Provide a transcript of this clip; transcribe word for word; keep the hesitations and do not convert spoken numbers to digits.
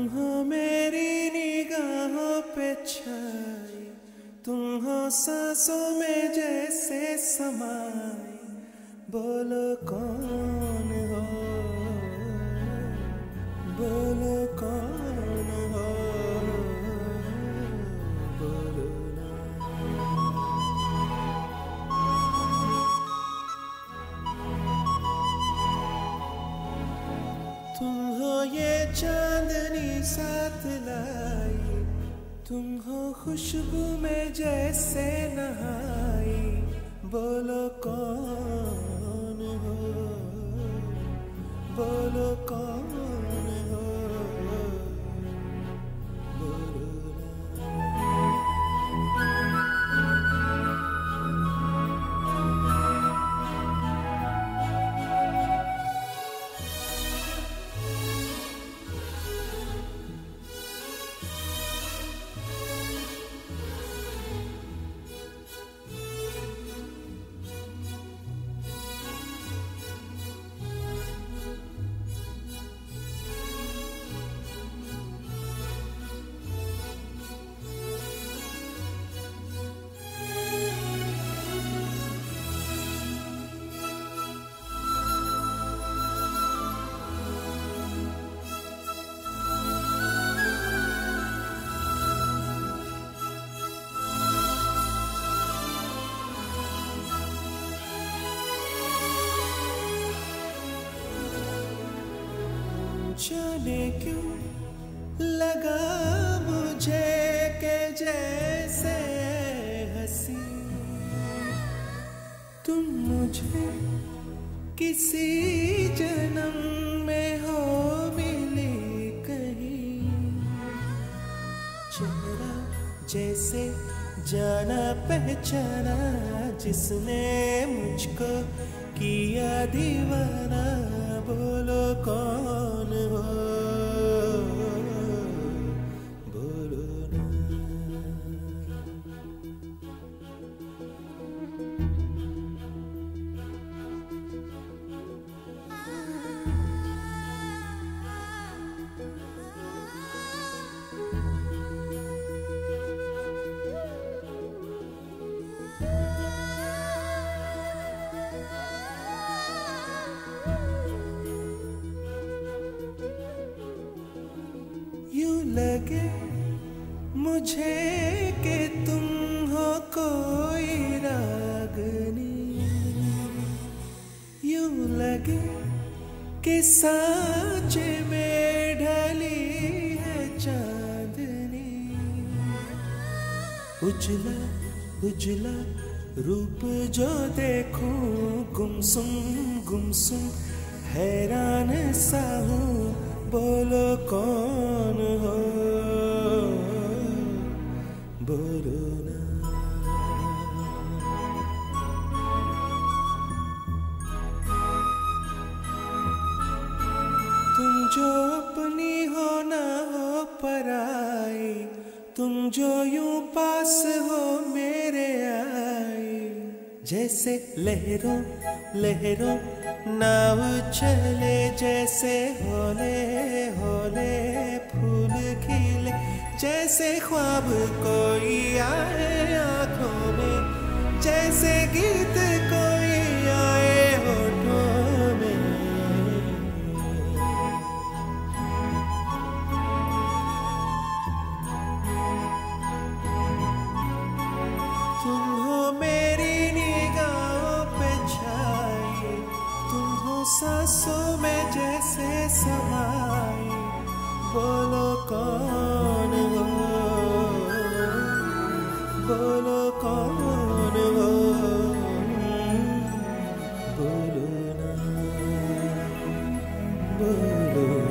हो मेरी निगाहों पे छाई, तुम हो सांसों में जैसे समाई, बोलो कौन हो, बोलो कौन हो, बोलो ना। तुम हो ये चांदनी साथ लाई, तुम हो खुशबू में जैसे नहाई, बोलो कौन हो, बोलो कौन हो, बोलो ना। जाने क्यों लगा मुझे के जैसे हंसी तुम मुझे किसी जन्म में हो मिली कहीं, चेहरा जैसे जाना पहचाना जिसने मुझको किया दीवाना, बोलो कौन हो, बोलो ना। यूं लगे मुझे कि तुम हो कोई रागनी, यूं लगे कि सांचे में ढली है चांदनी, उजला उजला रूप जो देखूं गुमसुम गुमसुम हैरान सा हूँ, बोलो कौन हो, बोलो ना। तुम जो अपनी हो ना हो पराई, तुम जो यूं पास हो मेरे आई, जैसे लहरों लहरों नाव चले, जैसे होले होले फूल खिले, जैसे ख्वाब कोई आए आँखों में, जैसे गीत कोई आए होठों में। तुम हो मेरी निगाहों पे छाई, तुम हो सांसों में जैसे समाई, बोलो कौन हो, बोलो कौन हो, बोलो ना, बोलो।